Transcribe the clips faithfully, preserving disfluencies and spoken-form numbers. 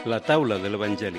La taula de l'Evangeli.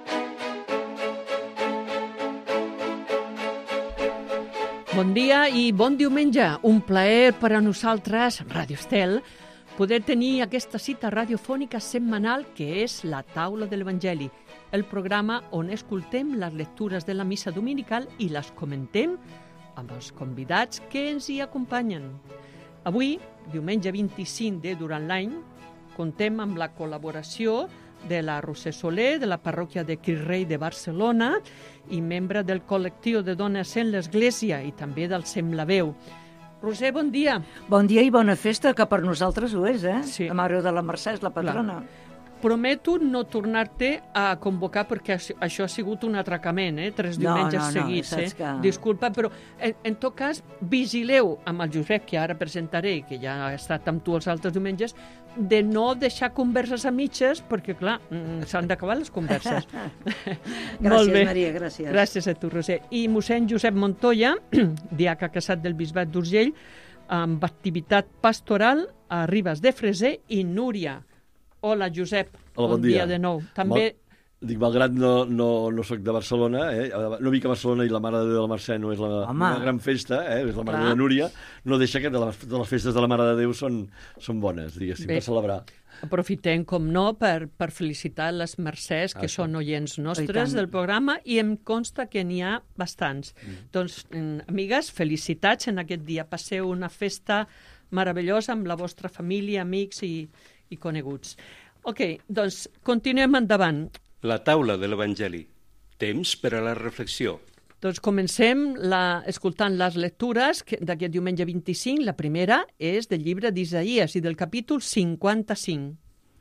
Bon dia i bon diumenge. Un plaer per a nosaltres, Radio Estel, poder tenir aquesta cita radiofònica setmanal que és La taula de l'Evangeli, el programa on escoltem les lectures de la missa dominical i les comentem amb els convidats que ens hi acompanyen. Avui, diumenge vint-i-cinc de durant l'any, contem amb la col·laboració de la Roser Soler, de la parròquia de Crist-Rei de Barcelona i membre del col·lectiu de dones en l'Església i també del Semblaveu. Roser, bon dia. Bon dia i bona festa, que per nosaltres ho és, eh? Sí. La Mare de la Mercè és la patrona. Clar. Prometo no tornar-te a convocar perquè això ha sigut un atracament, eh? Tres No, diumenges no, no, seguits. saps Eh? que- Disculpa, però en, en tot cas, vigileu amb el Josep, que ara presentaré, que ja ha estat amb tu els altres diumenges, de no deixar converses a mitges, perquè, clar, mm, s'han d'acabar les converses. Molt bé. Gràcies, Maria, gràcies. Gràcies a tu, Roser. I mossèn Josep Montoya, diaca casat del Bisbat d'Urgell, amb activitat pastoral a Ribes de Freser, i Núria. Hola, Josep. Hola, bon dia. dia de nou. També... Mal, dic, malgrat no, no, no soc de Barcelona, eh? No vic a Barcelona i la Mare de Déu de la Mercè no és la, una gran festa, eh? És la Mare Clar. de Núria, no deixa que de les, de les festes de la Mare de Déu són, són bones, diguéssim, Bé. per celebrar. Aprofitem, com no, per, per felicitar les Mercès, que Ah, són oients I nostres tant. del programa, i em consta que n'hi ha bastants. Mm. Doncs, mm, amigues, felicitats en aquest dia. Passeu una festa meravellosa amb la vostra família, amics i, i coneguts. Ok, doncs continuem endavant. La taula de l'Evangeli. Temps per a la reflexió. Doncs comencem la, escoltant les lectures que- d'aquest diumenge vint-i-cinc. La primera és del llibre d'Isaïes i del capítol cinquanta-cinc.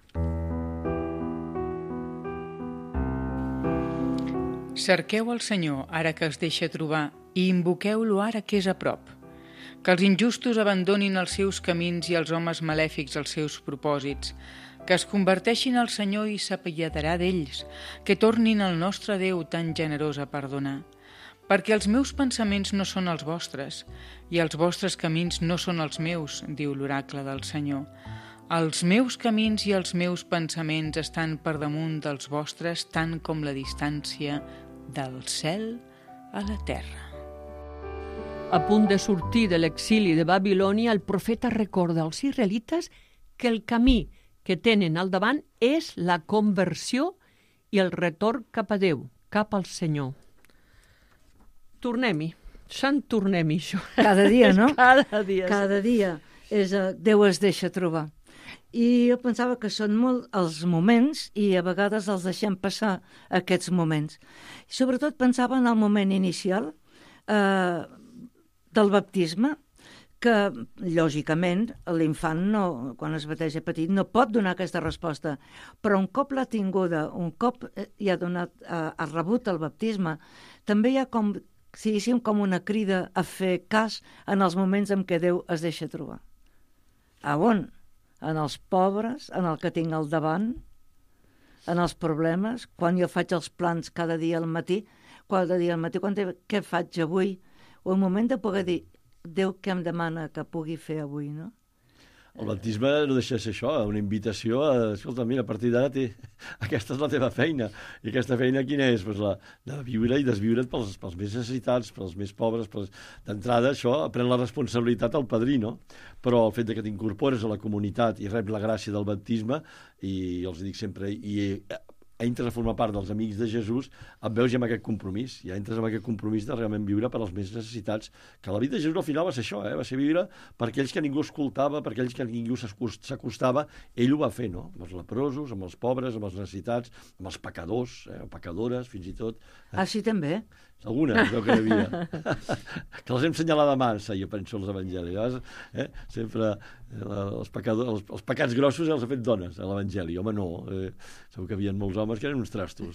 Cerqueu el Senyor ara que es deixa trobar i invoqueu-lo ara que és a prop. Que els injustos abandonin els seus camins i els homes malèfics els seus propòsits. Que es converteixin al Senyor i s'apiadarà d'ells. Que tornin al nostre Déu tan generós a perdonar. Perquè els meus pensaments no són els vostres i els vostres camins no són els meus, diu l'oracle del Senyor. Els meus camins i els meus pensaments estan per damunt dels vostres tant com la distància del cel a la terra. A punt de sortir de l'exili de Babilònia, el profeta recorda als israelites que el camí que tenen al davant és la conversió i el retorn cap a Déu, cap al Senyor. Tornem-hi. Sant tornem-hi, això. Cada dia, no? Cada dia. Cada dia és, uh, Déu es deixa trobar. I jo pensava que són molt els moments i a vegades els deixem passar aquests moments. I sobretot pensava en el moment inicial eh, del baptisme, que, lògicament, l'infant, no, quan es bateja petit, no pot donar aquesta resposta, però un cop l'ha tinguda, un cop hi ha, donat, eh, ha rebut el baptisme, també hi ha com, si diguéssim, com una crida a fer cas en els moments en què Déu es deixa trobar. A on? En els pobres, en el que tinc al davant, en els problemes, quan jo faig els plans cada dia al matí, cada dia al matí, quan de, què faig avui, o un moment de poder dir, Déu, què em demana que pugui fer avui, no? El baptisme no deixa de ser això, una invitació a, escolta, mira, a partir d'ara té... aquesta és la teva feina. I aquesta feina quina és? Pues la de viure i desviure't pels, pels més necessitats, pels més pobres. Pels... D'entrada, això, pren la responsabilitat al padrí, no? Però el fet de que t'incorpores a la comunitat i rep la gràcia del baptisme, i els dic sempre, i entres a formar part dels Amics de Jesús, et veus ja amb aquest compromís, ja entres amb aquest compromís de realment viure per als més necessitats, que la vida de Jesús al final va ser això, eh? Va ser viure per aquells que ningú escoltava, per aquells que ningú s'acostava, ell ho va fer, no? Amb els leprosos, amb els pobres, amb els necessitats, amb els pecadors, eh? pecadores, fins i tot. Ah, sí, també? Alguna, creu que hi havia. Que les hem senyalat massa, jo penso, els evangelis. Eh? Sempre eh, els, pecadors, els, els pecats grossos els ha fet dones, a l'evangeli. Home, no. Eh, segur que hi havia molts homes que eren uns trastos.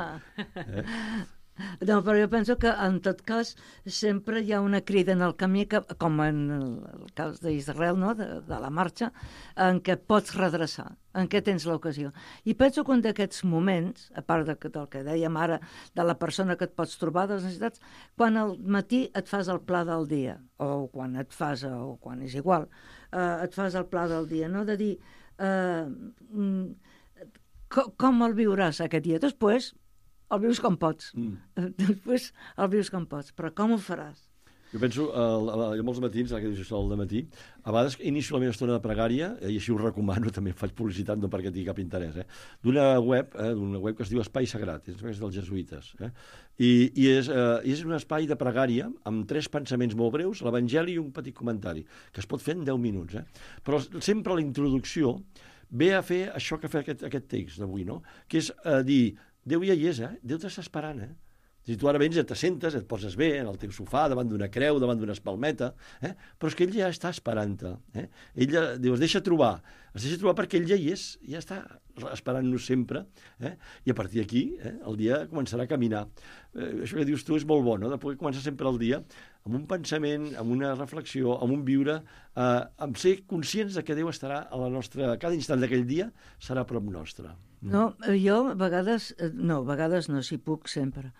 Eh? No, però jo penso que, en tot cas, sempre hi ha una crida en el camí, que, com en el cas d'Israel, no?, de, de la marxa, en què pots redreçar, en què tens l'ocasió. I penso que un d'aquests moments, a part de, del que dèiem ara, de la persona que et pots trobar, de les necessitats, quan al matí et fas el pla del dia, o quan et fas, o quan és igual, eh, et fas el pla del dia, no?, de dir... Eh, com, com el viuràs aquest dia? Després el vius com pots. Mm. Després el vius com pots, però com ho faràs? Jo penso, eh, jo molts matins, ara que dius això del dematí, a vegades inicio la meva estona de pregària, eh, i així ho recomano, també faig publicitat, no perquè tingui cap interès, eh, d'una web, eh, d'una web que es diu Espai Sagrat, és dels jesuïtes, eh, i, i és, eh, és un espai de pregària amb tres pensaments molt breus, l'Evangeli i un petit comentari, que es pot fer en deu minuts, eh, però sempre la introducció ve a fer això que fa aquest, aquest text d'avui, no? Que és eh, dir, Déu ja hi és, eh? Déu t'està esperant, eh? Si tu ara vens i t'assentes, et poses bé en el teu sofà, davant d'una creu, davant d'una espalmeta, eh? Però és que ell ja està esperant-te. Eh? Ell ja, Déu es deixa trobar, es deixa trobar perquè ell ja hi és, ja està esperant-nos sempre, eh? I a partir d'aquí eh, el dia començarà a caminar. Eh, això que dius tu és molt bo, no? De poder començar sempre el dia amb un pensament, amb una reflexió, amb un viure, eh, amb ser conscients de que Déu estarà a la nostra... Cada instant d'aquell dia serà a prop nostre. No, jo a vegades, no, a vegades no, si puc sempre.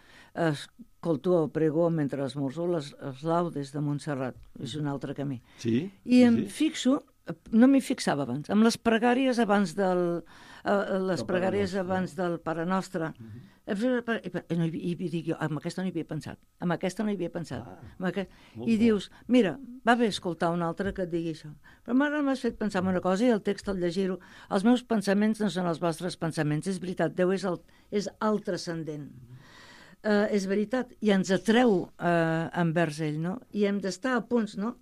Escolto o prego mentre esmorzo les, les laudes de Montserrat, és un altre camí. Sí? I em sí? fixo, no m'hi fixava abans, amb les pregàries abans del... Uh, les Del pregàries Pare Nostre. abans del Pare Nostre. Uh-huh. I, no hi, i dic jo, amb aquesta no hi havia pensat, amb aquesta no hi havia pensat. Ah, amb aquest... molt I bo. dius, mira, va bé escoltar un altre que et digui això. Però ara m'has fet pensar en una cosa i el text al llegir-ho, els meus pensaments no són els vostres pensaments, és veritat, Déu és el, és el transcendent. Uh, és veritat, i ens atreu uh, envers ell, no? I hem d'estar a punts, no?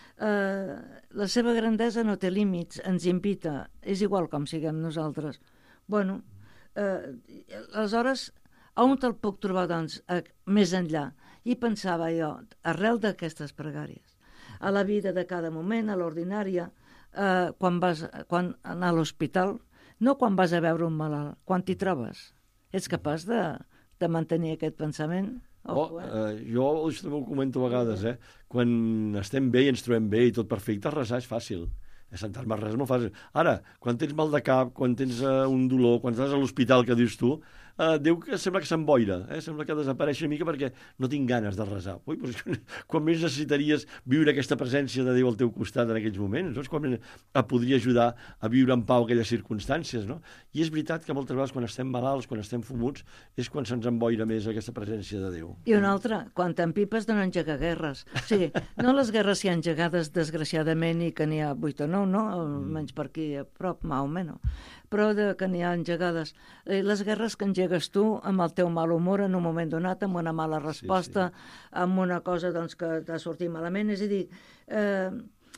Uh, la seva grandesa no té límits, ens invita, és igual com siguem nosaltres. Bueno, uh, aleshores, on te'l puc trobar, doncs, uh, més enllà? I pensava jo, arrel d'aquestes pregàries, a la vida de cada moment, a l'ordinària, uh, quan vas quan anar a l'hospital, no quan vas a veure un malalt, quan t'hi trobes. Ets capaç de, de mantenir aquest pensament? Oh, eh, jo això també ho comento a vegades, eh? Quan estem bé i ens trobem bé i tot perfecte, resar és fàcil. Sentar-me a res és molt fàcil. Ara, quan tens mal de cap, quan tens uh, un dolor, quan estàs a l'hospital, que dius tu, uh, Déu que sembla que s'emboira, eh? Sembla que desapareix una mica perquè no tinc ganes de resar. Ui, doncs, quan més necessitaries viure aquesta presència de Déu al teu costat en aquells moments, no? És quan et podria ajudar a viure en pau aquelles circumstàncies, no? I és veritat que moltes vegades quan estem malalts, quan estem fumuts, és quan se'ns emboira més aquesta presència de Déu. I una altra, quan t'empipes de no engegar guerres. O sigui, no les guerres hi ha engegades desgraciadament i que n'hi ha vuit o nou, no? Almenys per aquí a prop, mà o menys. Però de, que n'hi ha engegades. Les guerres que engegues tu amb el teu mal humor en un moment donat, amb una mala resposta, sí, sí. amb una cosa doncs, que t'ha sortit malament. És a dir, eh,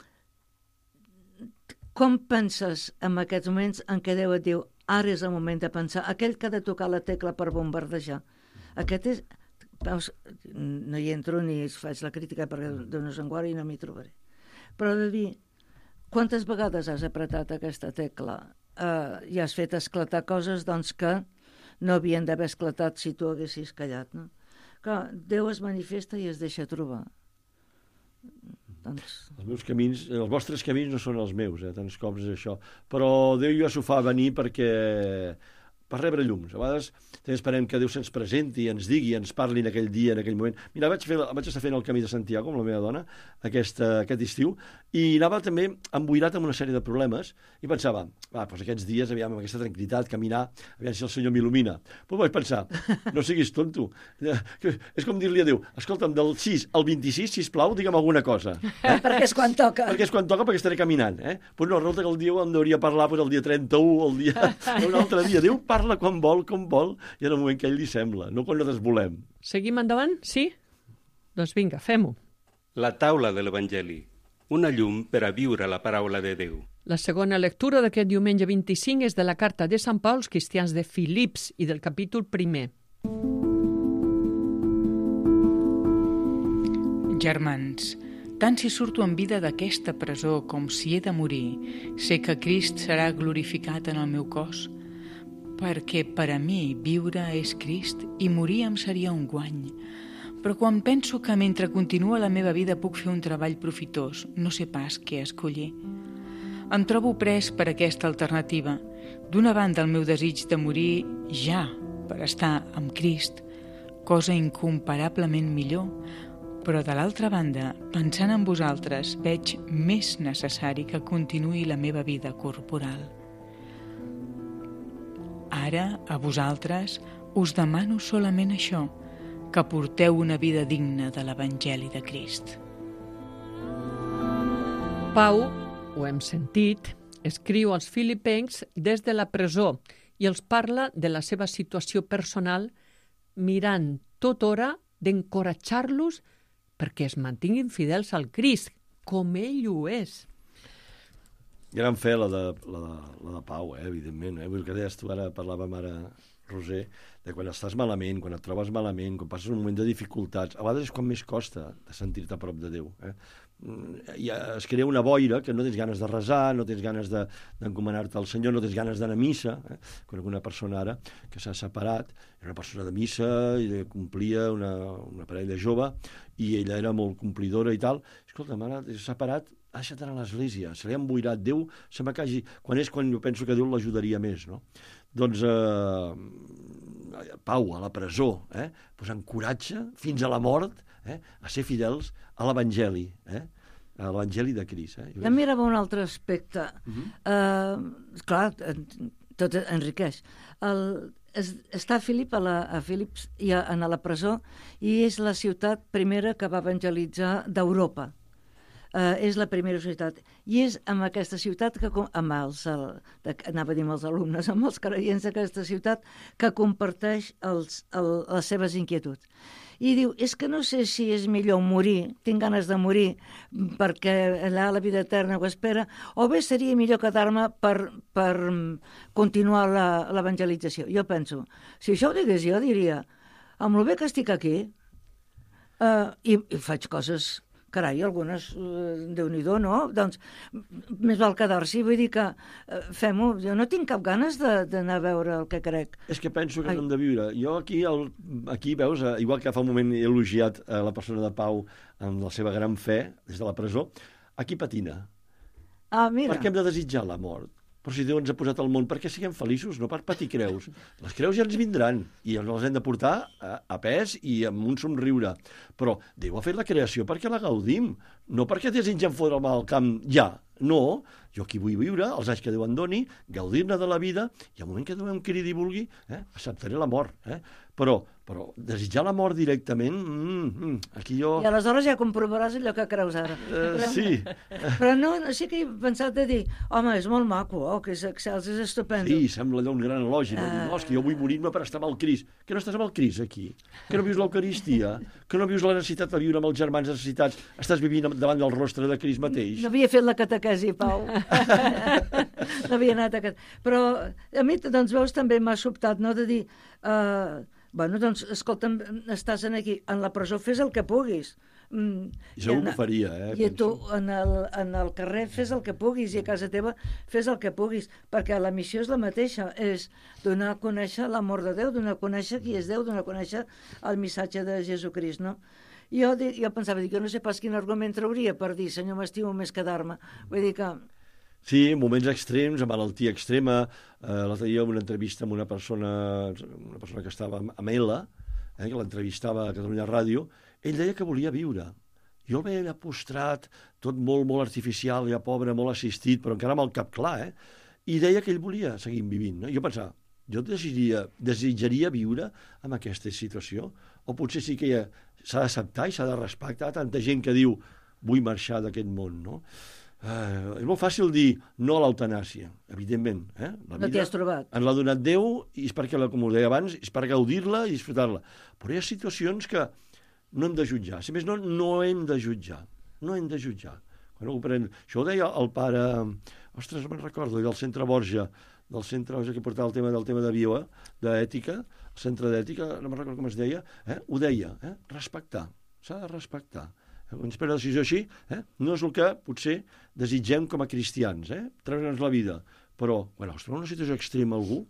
com penses en aquests moments en què Déu et diu ara és el moment de pensar, aquell que ha de tocar la tecla per bombardejar? Aquest és... Veus, no hi entro ni faig la crítica perquè Déu no se'n guardi i no m'hi trobaré. Però de dir, quantes vegades has apretat aquesta tecla uh, i has fet esclatar coses doncs, que no havien d'haver esclatat si tu haguessis callat, no? Que Déu es manifesta i es deixa trobar. Doncs... Els meus camins, els vostres camins no són els meus, eh? Tants cops és això. Però Déu ja s'ho fa venir perquè... per rebre llums. A vegades també esperem que Déu se'ns presenti, ens digui, ens parli en aquell dia, en aquell moment. Mira, vaig, fer, vaig estar fent el camí de Santiago amb la meva dona aquesta, aquest estiu i anava també emboirat amb una sèrie de problemes i pensava, va, doncs aquests dies, aviam, amb aquesta tranquil·litat, caminar, aviam si el Senyor m'il·lumina. Però vaig pensar, no siguis tonto. És com dir-li a Déu, escolta'm, del sis al vint-i-sis, sisplau, digue'm alguna cosa. Eh? Perquè és quan toca. Perquè és quan toca, perquè estaré caminant. Eh? Pues no, resulta que el dia em hauria parlar pues, el dia trenta-u, el dia... un altre dia. Déu parla quan vol, com vol, i en el moment que ell li sembla, no quan nosaltres volem. Seguim endavant? Sí? Doncs vinga, fem-ho. La taula de l'Evangeli, una llum per a viure la paraula de Déu. La segona lectura d'aquest diumenge vint-i-cinc és de la carta de Sant Pau als cristians de Filips i del capítol primer. Germans, tant si surto en vida d'aquesta presó com si he de morir, sé que Crist serà glorificat en el meu cos, perquè per a mi viure és Crist i morir em seria un guany. Però quan penso que mentre continua la meva vida puc fer un treball profitós, no sé pas què escollir. Em trobo pres per aquesta alternativa. D'una banda, el meu desig de morir ja per estar amb Crist, cosa incomparablement millor, però de l'altra banda, pensant en vosaltres, veig més necessari que continuï la meva vida corporal. Ara, a vosaltres, us demano solament això, que porteu una vida digna de l'Evangeli de Crist. Pau, ho hem sentit, escriu als filipencs des de la presó i els parla de la seva situació personal, mirant tot hora d'encoratjar-los perquè es mantinguin fidels al Crist, com ell ho és. Gran fe la de, la de, la de Pau, eh, evidentment. Eh? Vull que deies tu, ara parlàvem ara, Roser, de quan estàs malament, quan et trobes malament, quan passes un moment de dificultats, a vegades és quan més costa de sentir-te a prop de Déu. Eh? I es crea una boira que no tens ganes de resar, no tens ganes d'encomanar-te al Senyor, no tens ganes d'anar a missa. Eh? Conec una persona ara que s'ha separat, era una persona de missa, i complia una, una parella jove, i ella era molt complidora i tal. Escolta, mare, s'ha separat, ha deixat anar a l'església, se li ha emboirat. Déu, sembla que hagi... Quan és quan jo penso que Déu l'ajudaria més, no? Doncs eh, Pau, a la presó, eh? Pues encoratja fins a la mort, eh? A ser fidels a l'Evangeli, eh? A l'Evangeli de Crist. Eh? Ja mirava un altre aspecte. Uh-huh. uh, clar, tot enriqueix. El, es, està a Filip, a, la, a Filips, i a, a la presó, i és la ciutat primera que va evangelitzar d'Europa. Uh, és la primera ciutat. I és amb aquesta ciutat, que, amb els, el, de, anava a dir amb els alumnes, amb els creients d'aquesta ciutat, que comparteix els, el, les seves inquietuds. I diu, és que no sé si és millor morir, tinc ganes de morir, perquè allà la vida eterna ho espera, o bé seria millor quedar-me per, per continuar l'evangelització. Jo penso, si això ho digués jo, diria, amb el bé que estic aquí, uh, i, i faig coses... Carai, algunes, eh, Déu-n'hi-do, no? Doncs més val quedar-s'hi, vull dir que eh, fem-ho. Jo no tinc cap ganes d'anar a veure el que crec. És que penso que Ai. hem de viure. Jo aquí, el, aquí veus, eh, igual que fa un moment he elogiat eh, la persona de Pau amb la seva gran fe des de la presó, aquí patina. Ah, mira. Perquè hem de desitjar la mort. Però si Déu ens ha posat al món perquè siguem feliços, no per patir creus. Les creus ja ens vindran i les hem de portar a, a pes i amb un somriure. Però Déu ha fet la creació perquè la gaudim, no perquè desitgem fotre el mal al camp ja. No, jo aquí vull viure, els anys que Déu em doni, gaudir-ne de la vida, i al moment que Déu em cridi i vulgui, eh, acceptaré la mort. Eh? Però, però desitjar la mort directament, mm, mm, aquí jo... I aleshores ja comprovaràs allò que creus ara. Uh, però, sí. Però no, sí que he pensat de dir, home, és molt maco, oh, que és excels, és estupendo. Sí, sembla allò un gran elogi. No? Uh... no, és que jo vull morir-me per estar amb el Crist. Que no estàs amb el Crist, aquí? Que no vius l'Eucaristia? Que no vius la necessitat de viure amb els germans necessitats? Estàs vivint davant del rostre de Crist mateix? No havia fet la catequesi, Pau. No havia anat a... Però a mi, doncs, veus, també m'ha sobtat, no?, de dir... Uh, bueno, doncs, escolta'm, estàs aquí, en la presó fes el que puguis. Mm, I segur que ho faria, eh? I tu, en el, en el carrer, fes el que puguis, i a casa teva fes el que puguis, perquè la missió és la mateixa, és donar a conèixer l'amor de Déu, donar a conèixer qui és Déu, donar a conèixer el missatge de Jesucrist, no? Jo, jo pensava, dic, jo no sé pas quin argument trauria per dir, Senyor, m'estimo més quedar-me. Vull dir que... Sí, moments extrems, amb malaltia extrema. Eh, L'altre dia en una entrevista amb una persona, una persona que estava amb ela, eh, que l'entrevistava a Catalunya Ràdio, ell deia que volia viure. Jo el veia postrat, tot molt, molt artificial, ja pobre, molt assistit, però encara amb el cap clar, eh? I deia que ell volia seguir vivint. No? Jo pensava, jo desitjaria, desitjaria viure en aquesta situació, o potser sí que s'ha d'acceptar i s'ha de respectar tanta gent que diu vull marxar d'aquest món, no? Uh, és molt fàcil dir no a l'eutanàsia, evidentment. Eh? La no t'hi has trobat. Ens l'ha donat Déu i és perquè, com us deia abans, és per gaudir-la i disfrutar-la. Però hi ha situacions que no hem de jutjar. Si més no, no hem de jutjar. No hem de jutjar. Quan algú pren... Això ho deia el pare... Ostres, no me'n recordo, del centre Borja, del centre Borja que portava el tema del tema de bio, d'ètica, el centre d'ètica, no me'n recordo com es deia, eh? Ho deia, eh? Respectar. S'ha de respectar. Quan es pren una decisió així, eh? No és el que potser desitgem com a cristians, eh? Treure'ns la vida. Però, quan es troba una situació extrema algú,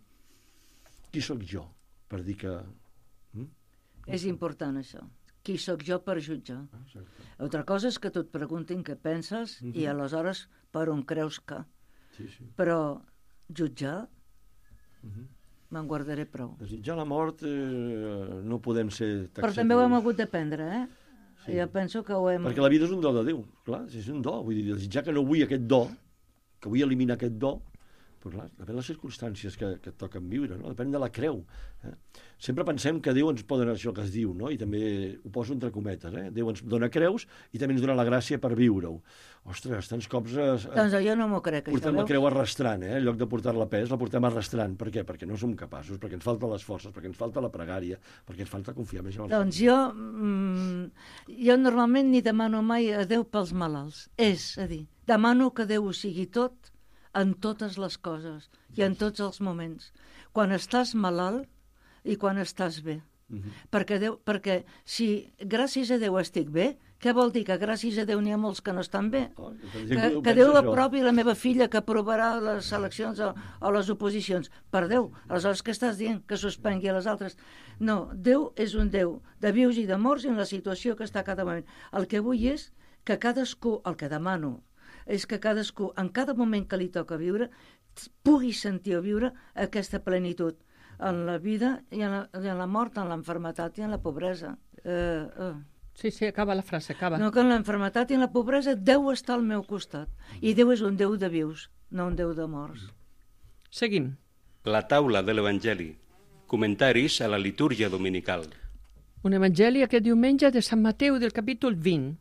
qui sóc jo per dir que... Mm? És important, això. Qui sóc jo per jutjar? Ah, altra cosa és que tu et preguntin què penses mm-hmm. i aleshores per on creus que. Sí, sí. Però jutjar mm-hmm. me'n guardaré prou. Desitjar la mort eh, no podem ser taxatius. Però també ho hem hagut d'aprendre, eh? Sí. Jo penso que ho hem... Perquè la vida és un do de Déu, clar, és un do. Vull dir, desitjar que no vull aquest do, que vull eliminar aquest do, Però clar, depèn de les circumstàncies que, que et toquen viure, no? Depèn de la creu. Eh? Sempre pensem que Déu ens pot donar això que es diu, no? I també ho poso entre cometes, eh? Déu ens dona creus i també ens dona la gràcia per viure-ho. Ostres, tants cops... Es, Doncs jo no m'ho crec, això, portem la veus? creu arrastrant, eh? En lloc de portar-la a pes, la portem arrastrant. Per què? Perquè no som capaços, perquè ens falten les forces, perquè ens falta la pregària, perquè ens falta confiar més en el Doncs jo, mm, jo normalment ni demano mai a Déu pels malalts. És a dir, demano que Déu ho sigui tot en totes les coses i en tots els moments. Quan estàs malalt i quan estàs bé. Mhm. Perquè, Déu, perquè si gràcies a Déu estic bé, què vol dir? Que gràcies a Déu n'hi ha molts que no estan bé. Oh, Que, que Déu l'aprovi la meva filla que aprovarà les eleccions o, o les oposicions. Per Déu. Aleshores, què estàs dient? Que suspengui a les altres? No, Déu és un Déu de vius i de morts en la situació que està a cada moment. El que vull és que cadascú, el que demano, és que cadascú, en cada moment que li toca viure, pugui sentir o viure aquesta plenitud en la vida i en la, i en la mort, en l'enfermetat i en la pobresa. Eh, eh. Sí, sí, acaba la frase, acaba. No, que en l'enfermetat i en la pobresa Déu està al meu costat. I Déu és un Déu de vius, no un Déu de morts. Seguim. La taula de l'Evangeli. Comentaris a la litúrgia dominical. Un evangeli aquest diumenge de Sant Mateu del capítol vint.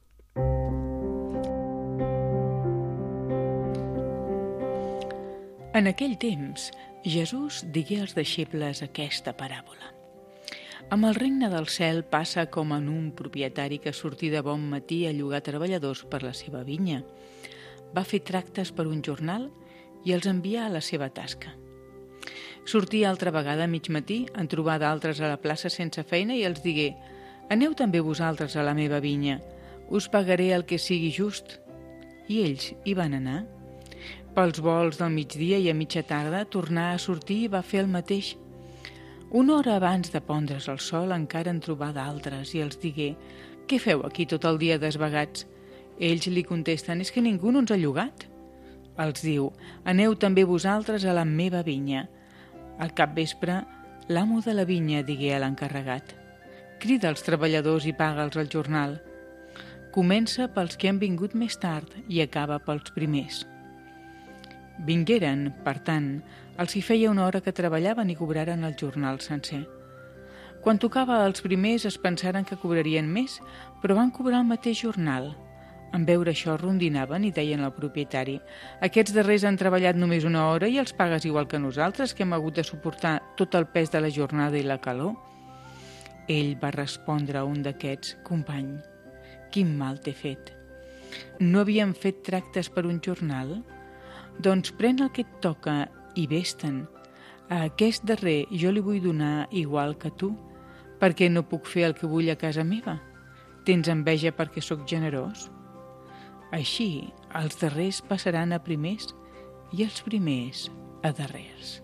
En aquell temps, Jesús digué als deixebles aquesta paràbola. Amb el regne del cel passa com en un propietari que sortí de bon matí a llogar treballadors per la seva vinya. Va fer tractes per un jornal i els envià a la seva tasca. Sortia altra vegada a mig matí, en trobar d'altres a la plaça sense feina i els digué: «Aneu també vosaltres a la meva vinya, us pagaré el que sigui just». I ells hi van anar. Pels vols del migdia i a mitja tarda tornà a sortir i va fer el mateix. Una hora abans de pondre's el sol encara en trobà d'altres i els digué: «Què feu aquí tot el dia desvagats?» Ells li contesten: «És que ningú no ens ha llogat». Els diu: «Aneu també vosaltres a la meva vinya». Al capvespre, l'amo de la vinya digué a l'encarregat: «Crida els treballadors i paga'ls el jornal. Comença pels que han vingut més tard i acaba pels primers». Vingueren, per tant, els hi feia una hora que treballaven i cobraren el jornal sencer. Quan tocava als primers es pensaren que cobrarien més, però van cobrar el mateix jornal. En veure això rondinaven i deien al propietari: «Aquests darrers han treballat només una hora i els pagues igual que nosaltres, que hem hagut de suportar tot el pes de la jornada i la calor». Ell va respondre a un d'aquests: «Company, quin mal t'he fet? No havíem fet tractes per un jornal? Doncs pren el que et toca i vés-te'n. A aquest darrer jo li vull donar igual que tu, perquè no puc fer el que vull a casa meva. Tens enveja perquè sóc generós? Així, els darrers passaran a primers i els primers a darrers».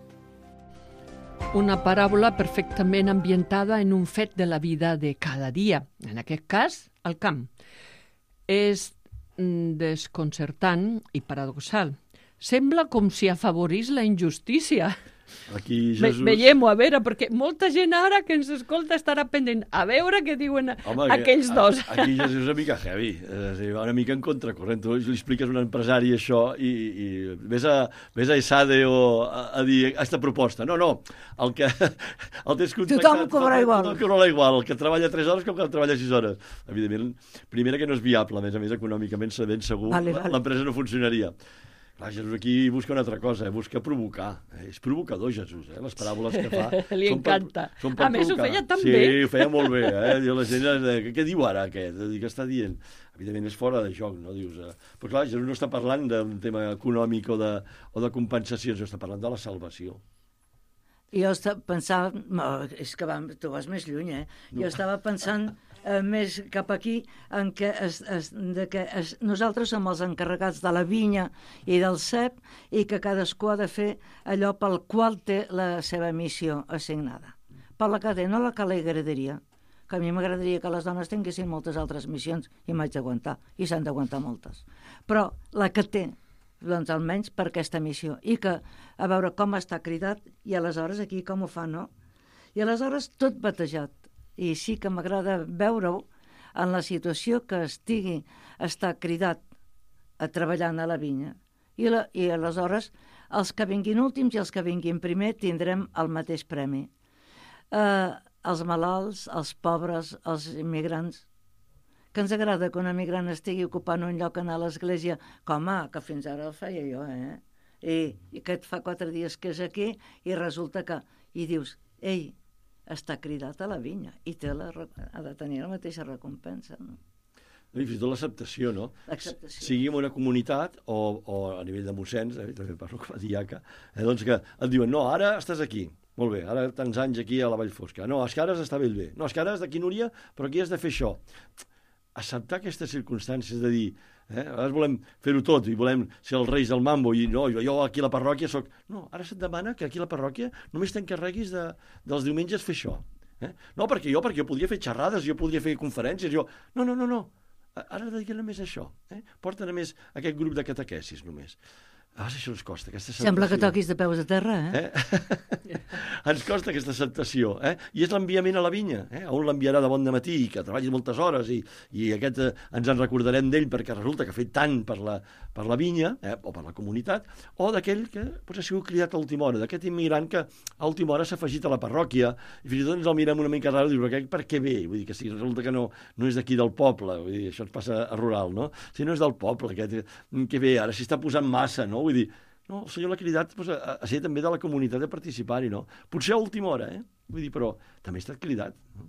Una paràbola perfectament ambientada en un fet de la vida de cada dia, en aquest cas, al camp. És mm, desconcertant i paradoxal. Sembla com si afavorís la injustícia. Aquí Ve Jesús... Veiem-ho, a veure, perquè molta gent ara que ens escolta estarà pendent a veure què diuen Home, aquells a, dos. Aquí Jesús és una mica heavy, és dir, una mica en contracorrent. Tu li expliques a un empresari això i, i ves a, ves a ESADE o a, a dir aquesta proposta. No, no, el que el tens contractat... Tothom cobra igual. Tothom cobra igual, el que treballa tres hores com que treballa sis hores. Evidentment, primera que no és viable, a més a més, econòmicament, ben segur, vale, vale. l'empresa no funcionaria. Clar, Jesús aquí busca una altra cosa, eh? Busca provocar. Eh? És provocador, Jesús, eh? Les paràboles que fa. Li són per- encanta. són per A més, ho provocar. feia tan sí, bé. Sí, ho feia molt bé. Eh? Diu la gent, eh, què, què diu ara aquest? Què està dient? Evidentment és fora de joc, no? Dius, eh? Però clar, Jesús no està parlant d'un tema econòmic o de, o de compensacions, està parlant de la salvació. I jo estava pensant, no, és que va, tu vas més lluny, eh? Jo estava pensant eh, més cap aquí en que, es, es, de que es, nosaltres som els encarregats de la vinya i del cep i que cadascú ha de fer allò pel qual té la seva missió assignada. Per la que té, no la que li agradaria. Que a mi m'agradaria que les dones tinguessin moltes altres missions i m'haig d'aguantar, i s'han d'aguantar moltes. Però la que té, doncs almenys per aquesta missió, i que a veure com està cridat, i aleshores aquí com ho fa, no? I aleshores tot batejat, i sí que m'agrada veure-ho en la situació que estigui, està cridat a treballar a la vinya, i, la, i aleshores els que vinguin últims i els que vinguin primer tindrem el mateix premi. Eh, els malalts, els pobres, els immigrants, que ens agrada que un emigrant estigui ocupant un lloc a l'església, com ah, que fins ara el feia jo, eh? I, i que et fa quatre dies que és aquí i resulta que... I dius, ei, està cridat a la vinya i té la, ha de tenir la mateixa recompensa, no? I fins i tot l'acceptació, no? L'acceptació. Sigui en una comunitat o, o a nivell de mossens, eh, també parlo com a diaca, eh, doncs que et diuen, no, ara estàs aquí, molt bé, ara tants anys aquí a la Vall Fosca, no, és que ara has d'estar ben bé, no, és que ara has d'aquí, Núria, però aquí has de fer això. Acceptar aquestes circumstàncies de dir, eh, a vegades volem fer-ho tot i volem ser els reis del mambo i no, jo, jo aquí a la parròquia soc... No, ara se't demana que aquí a la parròquia només t'encarreguis de, dels diumenges fer això. Eh? No, perquè jo, perquè jo podria fer xerrades, jo podria fer conferències, jo... No, no, no, no. Ara dediquem només a això. Eh? Porta només aquest grup de catequesis, només. Ah, això ens costa, aquesta acceptació. Sembla que toquis de peus a terra, eh? eh? Ens costa aquesta acceptació, eh? I és l'enviament a la vinya, eh? On l'enviarà de bon matí, que treballi moltes hores i, i aquest eh, ens en recordarem d'ell perquè resulta que ha fet tant per la, per la vinya, eh? O per la comunitat, o d'aquell que potser ha sigut cridat a última hora, d'aquest immigrant que a última hora s'ha afegit a la parròquia i fins i tot ens el mirem una mica raro i diu, per què ve? Vull dir que si resulta que no, no és d'aquí del poble, vull dir, això ens passa a rural, no? Si no és del poble, aquest, que ve ara, s'hi està posant massa, no? Vull dir, no, el senyor l'ha cridat doncs, a, a ser també de la comunitat de participar-hi, no? Potser a última hora, eh? Vull dir, però també ha estat cridat. No?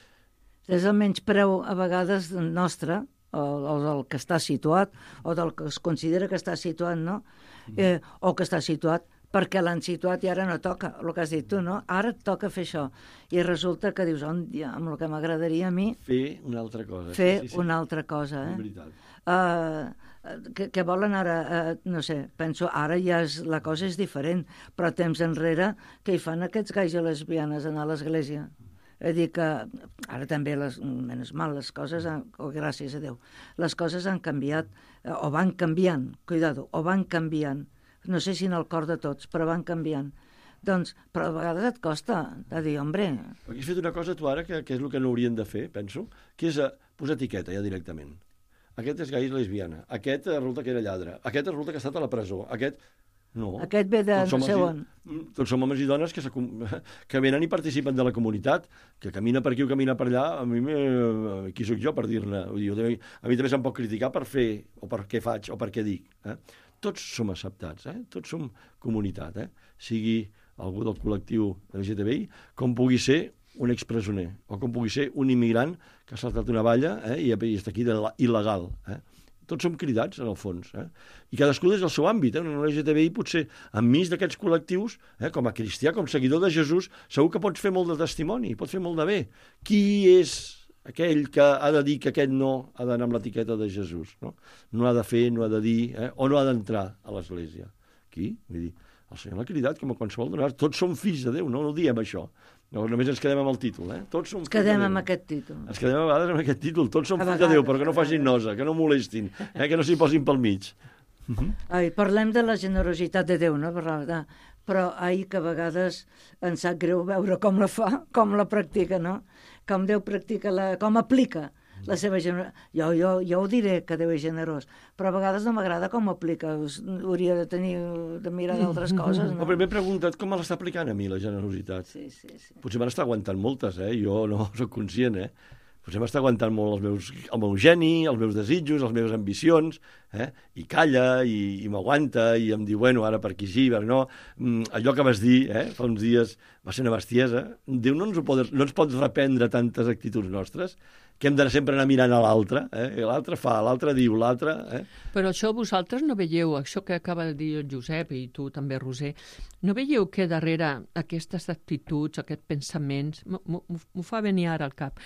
És el menyspreu a vegades nostre, o, o del que està situat, o del que es considera que està situat, no? Eh, o que està situat perquè l'han situat i ara no toca, el que has dit tu, no? Ara et toca fer això. I resulta que dius, on, ja, amb el que m'agradaria a mi... Fer una altra cosa. Fer sí, sí, sí. una altra cosa, eh? És veritat. Uh, que, que volen ara, uh, no sé, penso, ara ja és, la cosa és diferent, però temps enrere, que hi fan aquests gais i lesbianes anar a l'església? És a dir que, ara també, les, menys mal, les coses, han, oh, gràcies a Déu, les coses han canviat, eh, o van canviant, cuidado, o van canviant, no sé si en el cor de tots, però van canviant. Doncs, però a vegades et costa de dir, hombre... Aquí has fet una cosa tu ara, que, que és el que no haurien de fer, penso, que és a posar etiqueta ja directament. Aquest és gai i lesbiana, aquest resulta que era lladre, aquest resulta que ha estat a la presó, aquest... No. Aquest ve de no sé on. Tots som homes i dones que, que venen i participen de la comunitat, que camina per aquí o camina per allà, a mi me... qui sóc jo per dir-ne? A mi també se'm pot criticar per fer, o per què faig, o per què dic. Eh? Tots som acceptats, eh? Tots som comunitat, eh? Sigui algú del col·lectiu L G T B I, com pugui ser un expresoner, o com pugui ser un immigrant que ha saltat una valla eh, i, i està aquí de il·legal. Eh? Tots som cridats, en el fons. Eh? I cadascú des del seu àmbit. Eh? Un L G T B I potser, enmig d'aquests col·lectius, eh, com a cristià, com seguidor de Jesús, segur que pots fer molt de testimoni, pots fer molt de bé. Qui és aquell que ha de dir que aquest no ha d'anar amb l'etiqueta de Jesús? No? No ha de fer, no ha de dir, eh? O no ha d'entrar a l'església. Qui? Vull dir, el Senyor l'ha cridat com a qualsevol donar. Tots som fills de Déu, no, no diem això. No, només ens quedem amb el títol, eh? Tots som ens quedem amb aquest títol. Ens quedem a vegades amb aquest títol. Tots som fills de Déu, però que no facin nosa, que no molestin, eh? Que no s'hi posin pel mig. Ai, parlem de la generositat de Déu, no? Però ai, que a vegades ens sap greu veure com la fa, com la practica, no? Com Déu practica, la, com aplica la seva generositat. Jo, jo, jo ho diré, que Déu és generós, però a vegades no m'agrada com ho aplica. Hauria de tenir, de mirar d'altres coses, no? Però m'he preguntat com me l'està aplicant a mi, la generositat. Sí, sí, sí. Potser me n'està aguantant moltes, eh? Jo no soc conscient, eh? Potser m'està aguantant molt els meus, el meu geni, els meus desitjos, les meves ambicions, eh? I calla, i, i m'aguanta, i em diu, bueno, ara per aquí sí, per no. Mm, allò que vas dir, eh? Fa uns dies, va ser una bestiesa. Déu no ens, ho pot, no ens pot reprendre tantes actituds nostres, que hem d'anar sempre anar mirant a l'altre, eh? L'altre fa, l'altre diu, l'altre... Eh? Però això vosaltres no veieu, això que acaba de dir el Josep i tu també, Roser, no veieu que darrere aquestes actituds, aquests pensaments, m'ho fa venir ara al cap,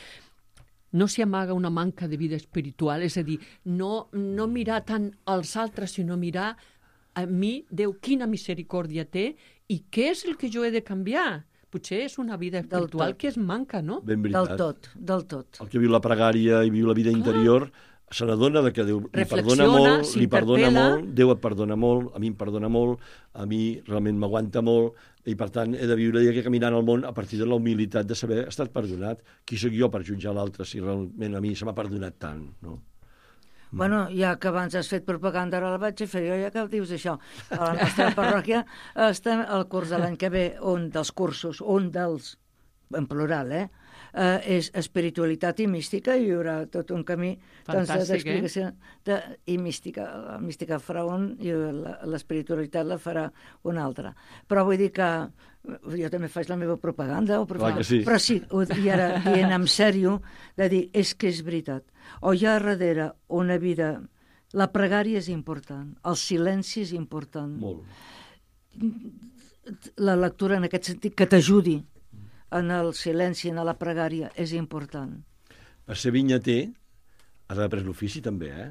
no s'hi amaga una manca de vida espiritual, és a dir, no, no mirar tant als altres, sinó mirar a mi, Déu, quina misericòrdia té i què és el que jo he de canviar. Potser és una vida espiritual que es manca, no? Ben veritat. Del tot, del tot. El que viu la pregària i viu la vida interior se n'adona que Déu li perdona molt, li perdona molt, Déu et perdona molt, a mi em perdona molt, a mi realment m'aguanta molt, i per tant he de viure i he de caminar al món a partir de la humilitat de saber estat perdonat. Qui sóc jo per jutjar l'altre si realment a mi se m'ha perdonat tant, no? Bueno, ja que abans has fet propaganda, ara la vaig a fer jo, ja que dius això. A la nostra parròquia estem al curs de l'any que ve, un dels cursos, un dels, en plural, eh? Uh, és espiritualitat i mística, i hi haurà tot un camí d'explicació doncs, de, i mística. La mística farà un i l'espiritualitat la farà un altre. Però vull dir que jo també faig la meva propaganda, o propaganda. Clar que sí. Però sí, i ara dient en sèrio, de dir, és que és veritat. O hi ha darrere una vida... La pregària és important, el silenci és important. Molt. La lectura en aquest sentit, que t'ajudi en el silenci, en la pregària, és important. Per ser vinyater has d'après l'ofici també, eh?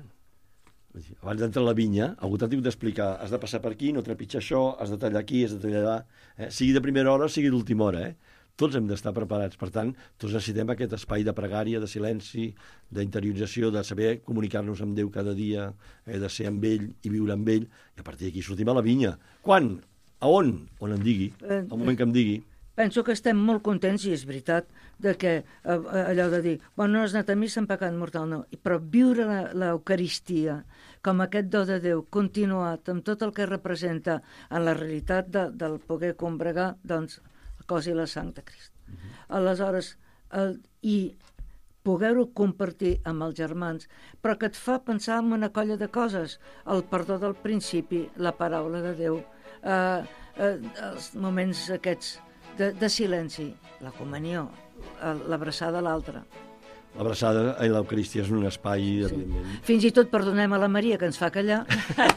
Abans d'entrar a la vinya, algú t'ha d'explicar, has de passar per aquí, no trepitjar això, has de tallar aquí, has de tallar allà, eh? Sigui de primera hora o sigui d'última hora, eh? Tots hem d'estar preparats. Per tant, tots necessitem aquest espai de pregària, de silenci, d'interiorització, de saber comunicar-nos amb Déu cada dia, eh? De ser amb ell i viure amb ell, i a partir d'aquí sortim a la vinya. Quan? A on? On em digui, al moment que em digui. Penso que estem molt contents, i és veritat, de que eh, allò de dir, bueno, no has anat a missa en pecat mortal, no, però viure l'Eucaristia com aquest do de Déu continuat, amb tot el que representa en la realitat de, del poder combregar, doncs, el cos i la sang de Crist. Uh-huh. Aleshores, el, i poder-ho compartir amb els germans, però que et fa pensar en una colla de coses, el perdó del principi, la paraula de Déu, eh, eh, els moments aquests De, de silenci, la comunió, l'abraçada a l'altre. L'abraçada i l'Eucaristia és un espai, sí. Evidentment. Fins i tot perdonem a la Maria, que ens fa callar.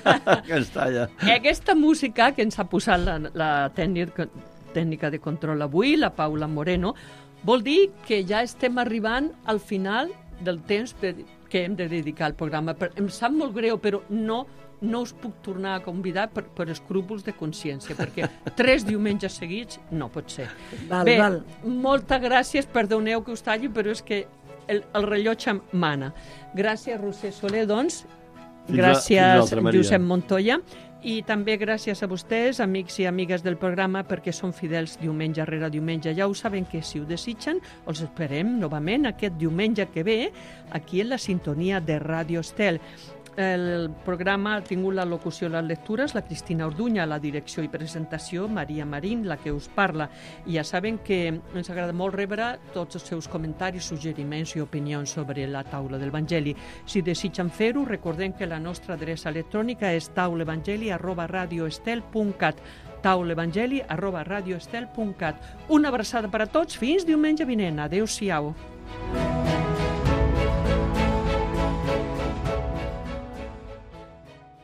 Que ens talla. Aquesta música que ens ha posat la, la tècnica, tècnica de control avui, la Paula Moreno, vol dir que ja estem arribant al final del temps que hem de dedicar al programa. Em sap molt greu, però no... no us puc tornar a convidar per, per escrúpols de consciència, perquè tres diumenges seguits no pot ser. Val, Bé, val. moltes gràcies, perdoneu que us talli, però és que el, el rellotge mana. Gràcies, Roser Soler, doncs. Fins Gràcies, a, Josep Montoya. I també gràcies a vostès, amics i amigues del programa, perquè són fidels diumenge rere diumenge. Ja ho saben que si ho desitgen, els esperem novament aquest diumenge que ve, aquí en la sintonia de Radio Estel. El programa ha tingut la locució i les lectures, la Cristina Orduña, la direcció i presentació, Maria Marín, la que us parla. I ja saben que ens agrada molt rebre tots els seus comentaris, suggeriments i opinions sobre la taula del Evangeli. Si desitgen fer-ho, recordem que la nostra adreça electrònica és taulevangeli arroba radioestel punt cat taulevangeli arroba radioestel punt cat. Una abraçada per a tots, fins diumenge vinent. Adéu-siau.